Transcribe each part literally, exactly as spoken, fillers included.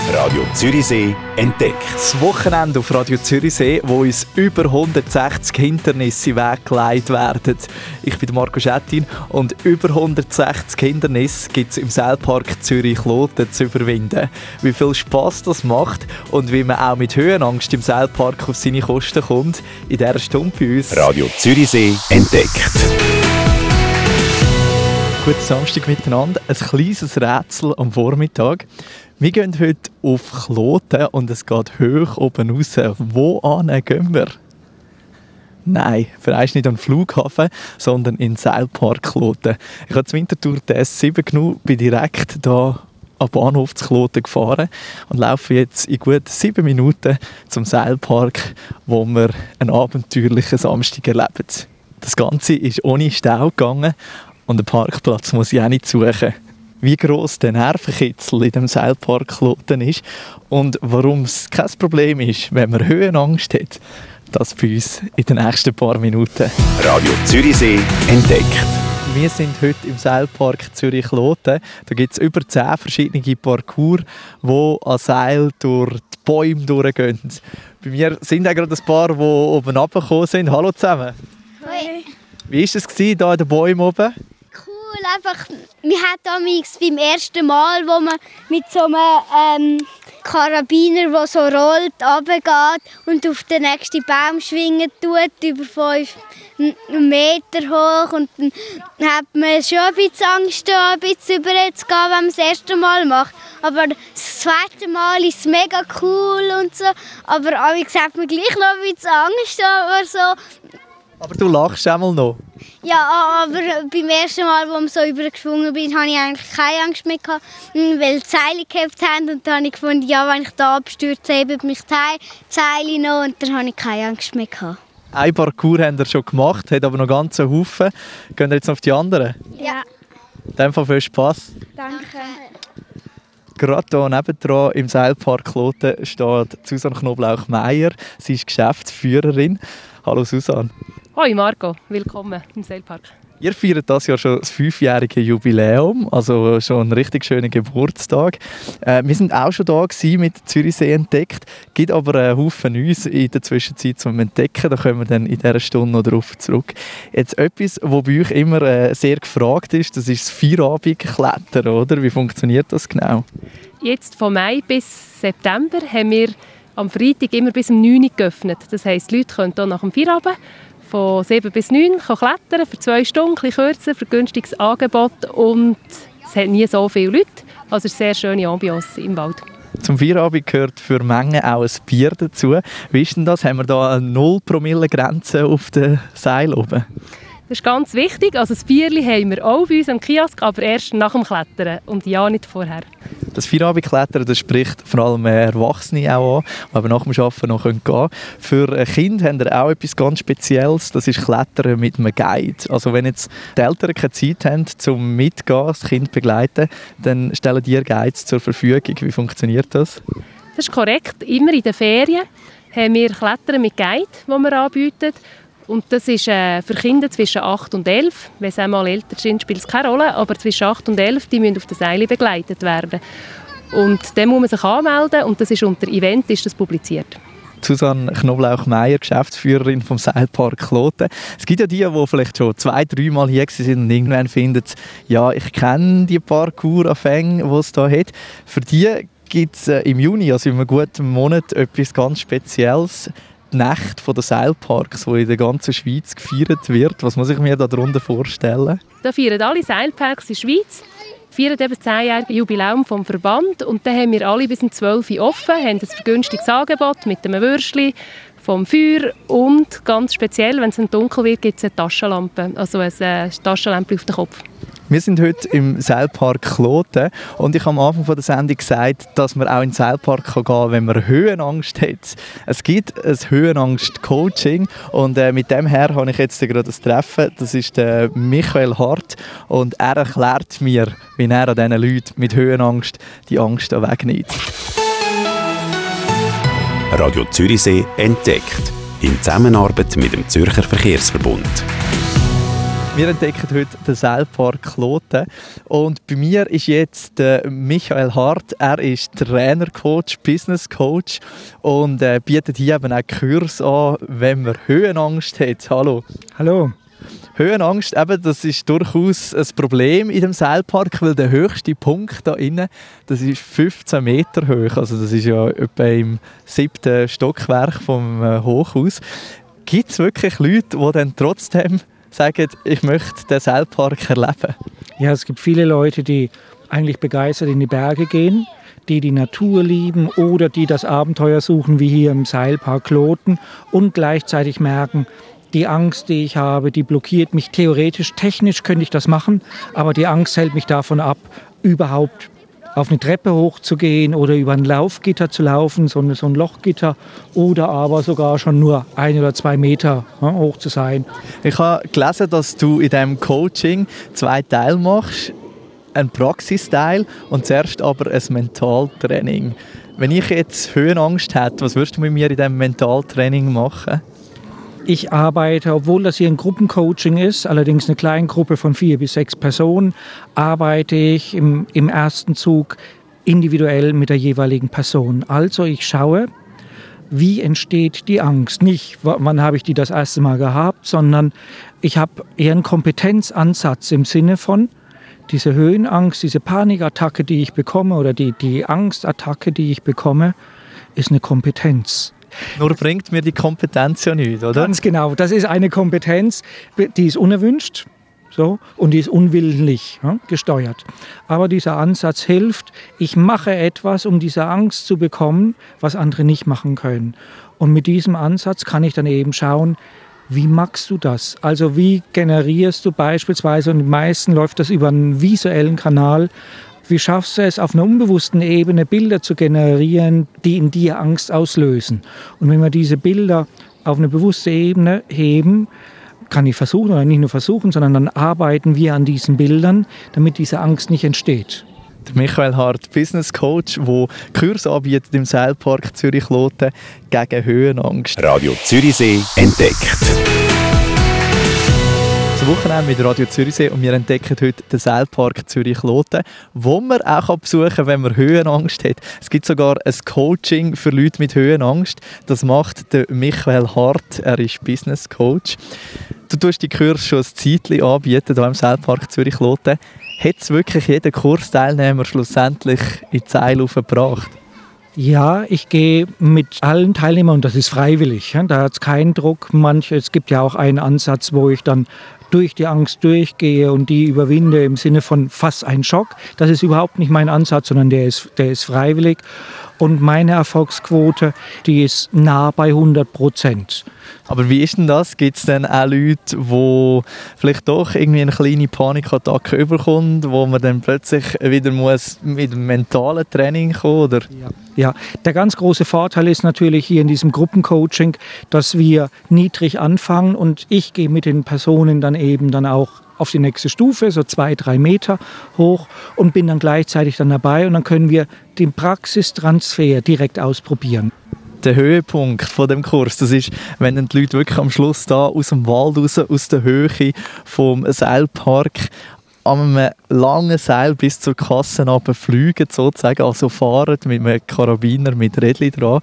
Radio Zürichsee entdeckt. Das Wochenende auf Radio Zürichsee, wo uns über hundertsechzig Hindernisse weggelegt werden. Ich bin Marco Schettin und über hundertsechzig Hindernisse gibt es im Seilpark Zürich-Kloten zu überwinden. Wie viel Spass das macht und wie man auch mit Höhenangst im Seilpark auf seine Kosten kommt, in dieser Stunde bei uns. Radio Zürichsee entdeckt. Guten Samstag miteinander. Ein kleines Rätsel am Vormittag. Wir gehen heute auf Kloten und es geht hoch oben raus. Wo gehen wir? Nein, vielleicht nicht an den Flughafen, sondern in den Seilpark Kloten. Ich habe zur Wintertour die S sieben genommen, bin direkt hier am Bahnhof zu Kloten gefahren und laufe jetzt in gut sieben Minuten zum Seilpark, wo wir einen abenteuerlichen Samstag erleben. Das Ganze ist ohne Stau gegangen und einen Parkplatz muss ich auch nicht suchen. Wie gross der Nervenkitzel in dem Seilpark Kloten ist und warum es kein Problem ist, wenn man Höhenangst hat, das bei uns in den nächsten paar Minuten. Radio Zürichsee entdeckt. Wir sind heute im Seilpark Zürich-Kloten. Da gibt es über zehn verschiedene Parcours, die an Seil durch die Bäume durchgehen. Bei mir sind auch gerade ein paar, die oben runtergekommen sind. Hallo zusammen. Hoi. Wie war es hier in den Bäumen oben? Cool, einfach, wir hatten damals beim ersten Mal, wo man mit so einem ähm, Karabiner, der so rollt, runtergeht und auf den nächsten Baum schwingen tut, über fünf Meter hoch. Und dann hat man schon ein bisschen Angst, da ein bisschen über zu gehen, wenn man das erste Mal macht. Aber das zweite Mal ist es mega cool und so. Aber wie gesagt, man gleich noch ein bisschen Angst, aber so. Aber du lachst einmal noch. Ja, aber beim ersten Mal, als ich so übergeschwungen bin, hatte ich eigentlich keine Angst mehr, gehabt, weil die Seile gehabt haben. Und dann habe ich gefunden, ja, wenn ich da abstürze, heben mich die Seile noch. Und dann hatte ich keine Angst mehr. Gehabt. Ein Parcours haben wir schon gemacht, hat aber noch ganz einen Haufen. Gehen wir jetzt noch auf die anderen? Ja. In dem Fall viel Spass. Danke. Gerade hier nebendran im Seilpark Kloten steht Susanne Knoblauch-Meyer. Sie ist Geschäftsführerin. Hallo Susanne. Hoi Marco, willkommen im Seilpark. Ihr feiert das Jahr schon das fünfjährige Jubiläum, also schon einen richtig schönen Geburtstag. Äh, wir sind auch schon da gewesen mit Zürichsee entdeckt, gibt aber einen Haufen Neues in der Zwischenzeit zum Entdecken, da kommen wir dann in dieser Stunde noch darauf zurück. Jetzt etwas, was bei euch immer äh, sehr gefragt ist, das ist das Feierabendklettern, oder? Wie funktioniert das genau? Jetzt von Mai bis September haben wir am Freitag immer bis um neun Uhr geöffnet. Das heisst, die Leute können hier nach dem Feierabend von sieben bis neun klettern für zwei Stunden, ein bisschen kürzer, für günstiges Angebot und es hat nie so viele Leute. Also es ist eine sehr schöne Ambiance im Wald. Zum Feierabend gehört für Mengen auch ein Bier dazu. Wie ist denn das? Haben wir da eine null Promille Grenze auf den Seil oben? Das ist ganz wichtig. Also das Bierli haben wir auch bei uns am Kiosk, aber erst nach dem Klettern und ja nicht vorher. Das Feierabendklettern, das spricht vor allem Erwachsene auch an, die aber nach dem Arbeiten noch gehen können. Für ein Kind haben wir auch etwas ganz Spezielles, das ist Klettern mit einem Guide. Also wenn jetzt die Eltern keine Zeit haben, zum Mitgehen, das Kind begleiten, dann stellen die Guides zur Verfügung. Wie funktioniert das? Das ist korrekt. Immer in den Ferien haben wir Klettern mit Guide, das wir anbieten. Und das ist äh, für Kinder zwischen acht und elf. Wenn sie einmal älter sind, spielt es keine Rolle. Aber zwischen acht und elf die müssen auf der Seile begleitet werden. Und dann muss man sich anmelden und das ist unter Event ist das publiziert. Susanne Knoblauch-Meyer, Geschäftsführerin vom Seilpark Kloten. Es gibt ja die, die vielleicht schon zwei, dreimal hier sind und irgendwann finden, ja, ich kenne die Parcours-Anfänge, die es hier hat. Für die gibt es äh, im Juni, also in einem guten Monat, etwas ganz Spezielles. Die Nacht der Seilparks, die in der ganzen Schweiz gefeiert wird. Was muss ich mir darunter vorstellen? Da feiern alle Seilparks in der Schweiz. Feiern eben das zehnjährige Jubiläum vom Verband. Und dann haben wir alle bis um zwölf Uhr offen, haben ein vergünstiges Angebot mit einem Würstchen, vom Feuer und ganz speziell, wenn es dunkel wird, gibt es eine Taschenlampe, also eine Taschenlampe auf den Kopf. Wir sind heute im Seilpark Kloten und ich habe am Anfang der Sendung gesagt, dass man auch in den Seilpark gehen kann, wenn man Höhenangst hat. Es gibt ein Höhenangst-Coaching und äh, mit dem her habe ich jetzt gerade das Treffen. Das ist der Michael Hart und er erklärt mir, wie er an diesen Leuten mit Höhenangst die Angst wegnimmt. Radio Zürichsee entdeckt in Zusammenarbeit mit dem Zürcher Verkehrsverbund. Wir entdecken heute den Seilpark Kloten. Und bei mir ist jetzt äh, Michael Hart. Er ist Trainercoach, Business Coach und äh, bietet hier eben auch Kurs an, wenn man Höhenangst hat. Hallo. Hallo. Höhenangst, eben, das ist durchaus ein Problem in dem Seilpark, weil der höchste Punkt da innen, das ist fünfzehn Meter hoch. Also das ist ja etwa im siebten Stockwerk vom äh, Hochhaus. Gibt es wirklich Leute, die dann trotzdem sagen, ich möchte den Seilpark erleben? Ja, es gibt viele Leute, die eigentlich begeistert in die Berge gehen, die die Natur lieben oder die das Abenteuer suchen, wie hier im Seilpark Kloten, und gleichzeitig merken, die Angst, die ich habe, die blockiert mich theoretisch. Technisch könnte ich das machen, aber die Angst hält mich davon ab, überhaupt auf eine Treppe hochzugehen oder über ein Laufgitter zu laufen, so, eine, so ein Lochgitter, oder aber sogar schon nur ein oder zwei Meter ja, hoch zu sein. Ich habe gelesen, dass du in diesem Coaching zwei Teile machst. Ein Praxisteil und zuerst aber ein Mentaltraining. Wenn ich jetzt Höhenangst hätte, was würdest du mit mir in diesem Mentaltraining machen? Ich arbeite, obwohl das hier ein Gruppencoaching ist, allerdings eine kleine Gruppe von vier bis sechs Personen, arbeite ich im, im ersten Zug individuell mit der jeweiligen Person. Also ich schaue, wie entsteht die Angst. Nicht, wann habe ich die das erste Mal gehabt, sondern ich habe eher einen Kompetenzansatz im Sinne von, diese Höhenangst, diese Panikattacke, die ich bekomme, oder die, die Angstattacke, die ich bekomme, ist eine Kompetenz. Nur bringt mir die Kompetenz ja nichts, oder? Ganz genau. Das ist eine Kompetenz, die ist unerwünscht so, und die ist unwillentlich ja, gesteuert. Aber dieser Ansatz hilft, ich mache etwas, um diese Angst zu bekommen, was andere nicht machen können. Und mit diesem Ansatz kann ich dann eben schauen, wie machst du das? Also wie generierst du beispielsweise, und die meisten läuft das über einen visuellen Kanal, wie schaffst du es, auf einer unbewussten Ebene Bilder zu generieren, die in dir Angst auslösen? Und wenn wir diese Bilder auf eine bewusste Ebene heben, kann ich versuchen, oder nicht nur versuchen, sondern dann arbeiten wir an diesen Bildern, damit diese Angst nicht entsteht. Der Michael Hart, Business Coach, der Kurs anbietet im Seilpark Zürich-Kloten gegen Höhenangst. Radio Zürichsee entdeckt. Das Wochenende mit Radio Zürichsee und wir entdecken heute den Seilpark Zürich-Kloten, wo man auch besuchen kann, wenn man Höhenangst hat. Es gibt sogar ein Coaching für Leute mit Höhenangst. Das macht der Michael Hart, er ist Business Coach. Du tust die Kurs schon ein Zeitchen anbieten hier im Seilpark Zürich-Kloten. Hat es wirklich jeden Kursteilnehmer schlussendlich in die Seilaufe gebracht? Ja, ich gehe mit allen Teilnehmern, und das ist freiwillig, ja, da hat es keinen Druck. Manche, es gibt ja auch einen Ansatz, wo ich dann durch die Angst durchgehe und die überwinde im Sinne von fast ein Schock. Das ist überhaupt nicht mein Ansatz, sondern der ist, der ist freiwillig. Und meine Erfolgsquote, die ist nah bei hundert Prozent. Aber wie ist denn das? Gibt es denn auch Leute, die vielleicht doch irgendwie eine kleine Panikattacke überkommen, wo man dann plötzlich wieder muss mit dem mentalen Training kommen muss? Ja. ja, der ganz große Vorteil ist natürlich hier in diesem Gruppencoaching, dass wir niedrig anfangen und ich gehe mit den Personen dann eben dann auch auf die nächste Stufe, so zwei, drei Meter hoch, und bin dann gleichzeitig dann dabei, und dann können wir den Praxistransfer direkt ausprobieren. Der Höhepunkt von dem Kurs, das ist, wenn dann die Leute wirklich am Schluss da aus dem Wald raus, aus der Höhe vom Seilpark an einem langen Seil bis zur Kasse fliegen, sozusagen, also fahren mit einem Karabiner mit Rädchen dran.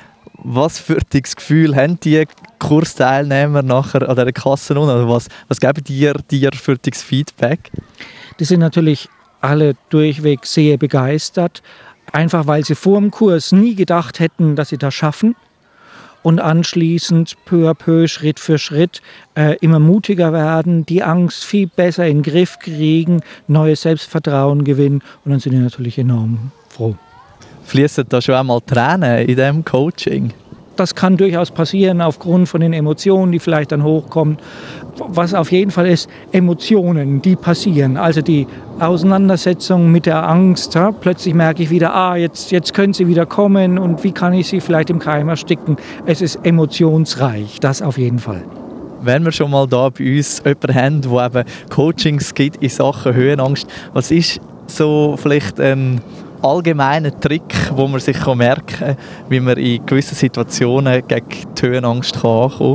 Was für ein Gefühl haben die Kursteilnehmer nachher an dieser Kasse unten? Also was, was geben dir, dir für ein Feedback? Die sind natürlich alle durchweg sehr begeistert, einfach weil sie vor dem Kurs nie gedacht hätten, dass sie das schaffen. Und anschließend peu à peu, Schritt für Schritt, äh, immer mutiger werden, die Angst viel besser in den Griff kriegen, neues Selbstvertrauen gewinnen, und dann sind die natürlich enorm froh. Fließen da schon einmal Tränen in diesem Coaching? Das kann durchaus passieren aufgrund von den Emotionen, die vielleicht dann hochkommen. Was auf jeden Fall ist, Emotionen, die passieren. Also die Auseinandersetzung mit der Angst. Ja? Plötzlich merke ich wieder, ah, jetzt, jetzt können sie wieder kommen, und wie kann ich sie vielleicht im Keim ersticken. Es ist emotionsreich, das auf jeden Fall. Wenn wir schon mal da bei uns jemanden haben, der eben Coachings gibt in Sachen Höhenangst, was ist so vielleicht ein allgemeiner Trick, wo man sich merken kann, wie man in gewissen Situationen gegen die Höhenangst ankommen kann?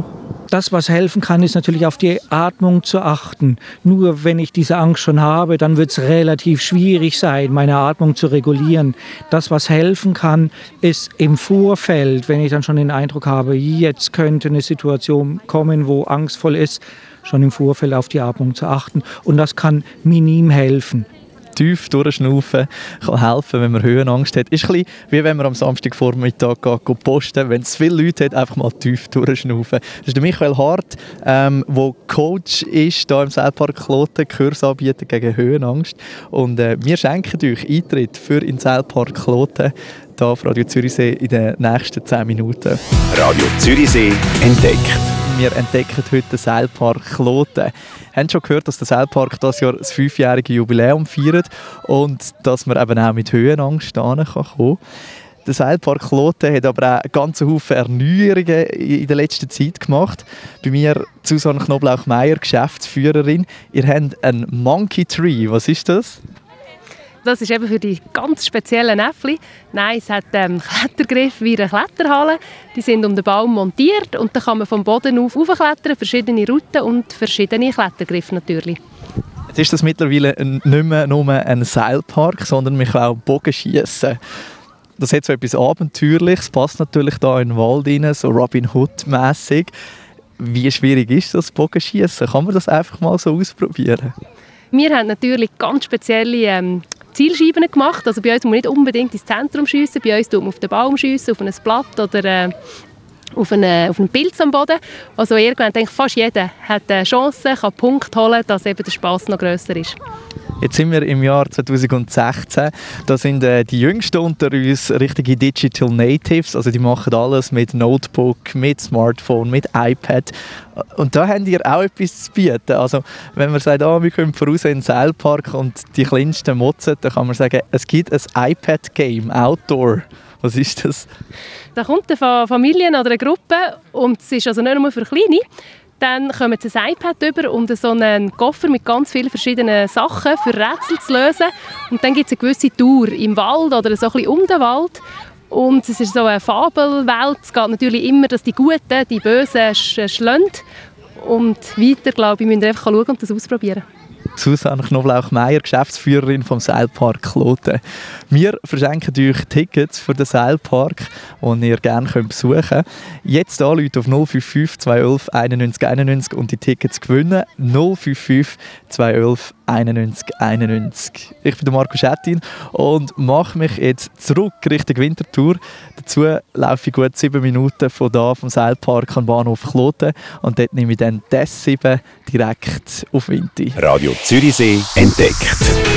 Das, was helfen kann, ist natürlich auf die Atmung zu achten. Nur wenn ich diese Angst schon habe, dann wird es relativ schwierig sein, meine Atmung zu regulieren. Das, was helfen kann, ist im Vorfeld, wenn ich dann schon den Eindruck habe, jetzt könnte eine Situation kommen, wo angstvoll ist, schon im Vorfeld auf die Atmung zu achten. Und das kann minim helfen. Tief durchschnaufen kann helfen, wenn man Höhenangst hat. Ist ein bisschen wie wenn man am Samstagvormittag geht, posten, wenn es viele Leute hat, einfach mal tief durchschnaufen. Das ist der Michael Hart, ähm, der Coach ist hier im Seilpark Kloten, Kurs anbietet gegen Höhenangst. Und äh, wir schenken euch Eintritt für in den Seilpark Kloten hier auf Radio Zürichsee in den nächsten zehn Minuten. Radio Zürichsee entdeckt. Wir entdecken heute den Seilpark Kloten. Wir haben schon gehört, dass der Seilpark dieses Jahr das fünfjährige Jubiläum feiert und dass man eben auch mit Höhenangst kommen kann. Der Seilpark Kloten hat aber auch einen ganzen Haufen Erneuerungen in der letzten Zeit gemacht. Bei mir Susanne Knoblauch-Meyer, Geschäftsführerin. Ihr habt einen Monkey Tree. Was ist das? Das ist eben für die ganz speziellen Äffli. Nein, es hat ähm, Klettergriffe wie eine Kletterhalle. Die sind um den Baum montiert und da kann man vom Boden auf hochklettern, verschiedene Routen und verschiedene Klettergriffe natürlich. Jetzt ist das mittlerweile nicht mehr nur ein Seilpark, sondern man kann auch Bogenschiessen. Das hat so etwas Abenteuerliches, passt natürlich da in den Wald rein, so Robin Hood-mässig. Wie schwierig ist das Bogenschiessen? Kann man das einfach mal so ausprobieren? Wir haben natürlich ganz spezielle ähm, Zielscheiben gemacht. Also bei uns muss man nicht unbedingt ins Zentrum schiessen. Bei uns tut man auf den Baum schiessen, auf ein Blatt oder äh, auf, eine, auf einen Pilz am Boden. Also irgendwann denke ich, fast jeder hat eine Chance, kann Punkte holen, dass eben der Spass noch grösser ist. Jetzt sind wir im Jahr zweitausendsechzehn. Da sind äh, die Jüngsten unter uns richtige Digital Natives. Also die machen alles mit Notebook, mit Smartphone, mit iPad. Und da habt ihr auch etwas zu bieten. Also wenn man sagt, oh, wir kommen voraus in den Seilpark und die Kleinsten motzen, dann kann man sagen, es gibt ein iPad-Game, Outdoor. Was ist das? Da kommt eine Familie oder eine Gruppe und es ist also nicht nur für Kleine. Dann kommen sie ein iPad über und so einen Koffer mit ganz vielen verschiedenen Sachen für Rätsel zu lösen. Und dann gibt es eine gewisse Tour im Wald oder so ein bisschen um den Wald. Und es ist so eine Fabelwelt. Es geht natürlich immer, dass die Guten die Bösen sch- schlagen. Und weiter, glaube ich, müssen wir einfach schauen und das ausprobieren. Susanne Knoblauch-Meyer, Geschäftsführerin vom Seilpark Kloten. Wir verschenken euch Tickets für den Seilpark, die ihr gerne besuchen könnt. Jetzt anrufen auf null fünf fünf zwei eins eins einundneunzig einundneunzig und die Tickets gewinnen. null fünf fünf zwei eins eins einundneunzig einundneunzig. Ich bin Marco Schettin und mache mich jetzt zurück Richtung Winterthur. Dazu laufe ich gut sieben Minuten von da vom Seilpark an den Bahnhof Kloten und dort nehme ich dann das sieben direkt auf Winti. Radio Zürichsee entdeckt.